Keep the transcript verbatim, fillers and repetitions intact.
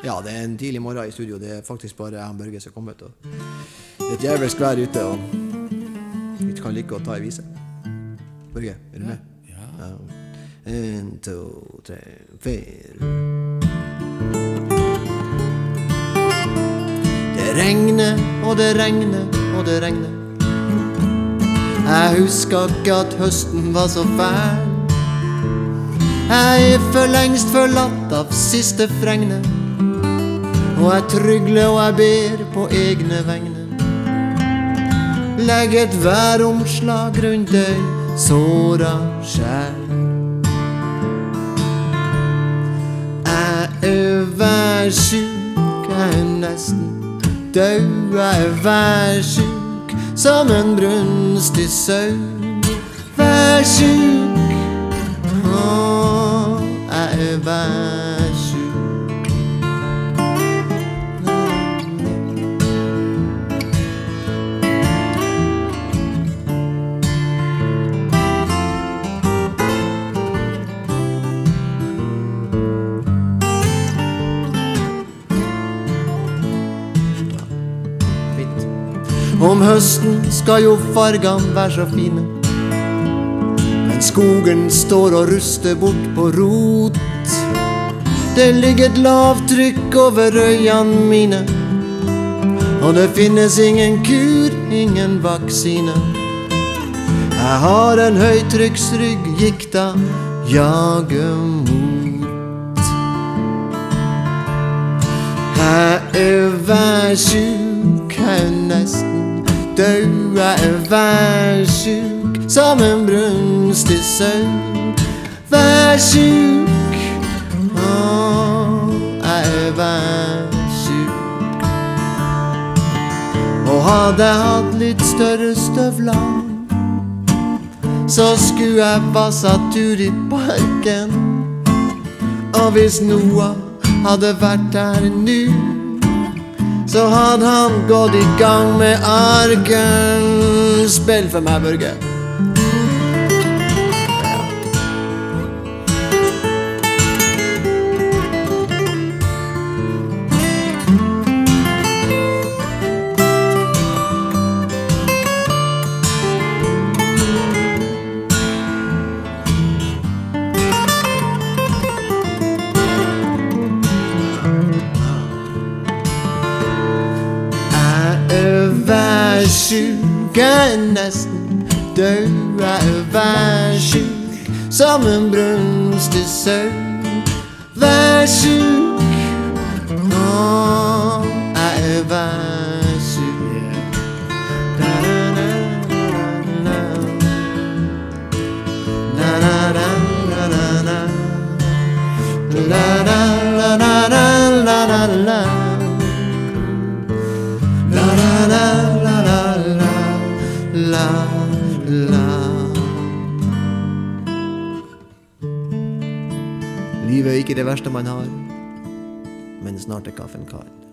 Ja, det er en tidlig morgen i studio. Det er faktisk bare jeg og Børge som kommer ut. Og det er et jævelsk vær ute, og vi kan like å ta i vise. Børge, er du med? Ja. Ja. En, to, tre, fire. Det regner, og det regner, og det regner. Jeg husker ikke at høsten var så fæl. Jeg er for lengst forlatt av siste fregne, og jeg trygler og jeg ber på egne vegne. Legg et væromslag rundt deg, såra sjæl. Jeg er værsjuk, jeg er nesten død. Jeg er værsjuk som en brunstig sau. Værsjuk, åh, jeg er værsjuk. Om høsten skal jo fargene være så fine, men skogen står og ruster bort på rot. Det ligger et lavtrykk over øyene mine, og det finnes ingen kur, ingen vaksine. Jeg har en høytrykksrygg, gikta jager mot. Jeg er værsjuk, jeg er nesten død. Jeg er værsjuk som en brunstig sau. Værsjuk, åh, jeg er værsjuk. Og hadde jeg hatt litt større støvler, så skulle jeg passet tur i parken. Og hvis Noah hadde vært her nu, så hadde han gått i gang med arken. Spill for meg, Børge. Værsjuk, jeg er nesten død. Jeg er værsjuk som en brunstig sau. Værsjuk, åh, jeg er værsjuk. Na-na-na-na-na, na-na-na-na-na, la-la-la-la-la-la-la-la, la-la-la. La, la. Livet er ikke det verste man har, men snart er kaffen kald.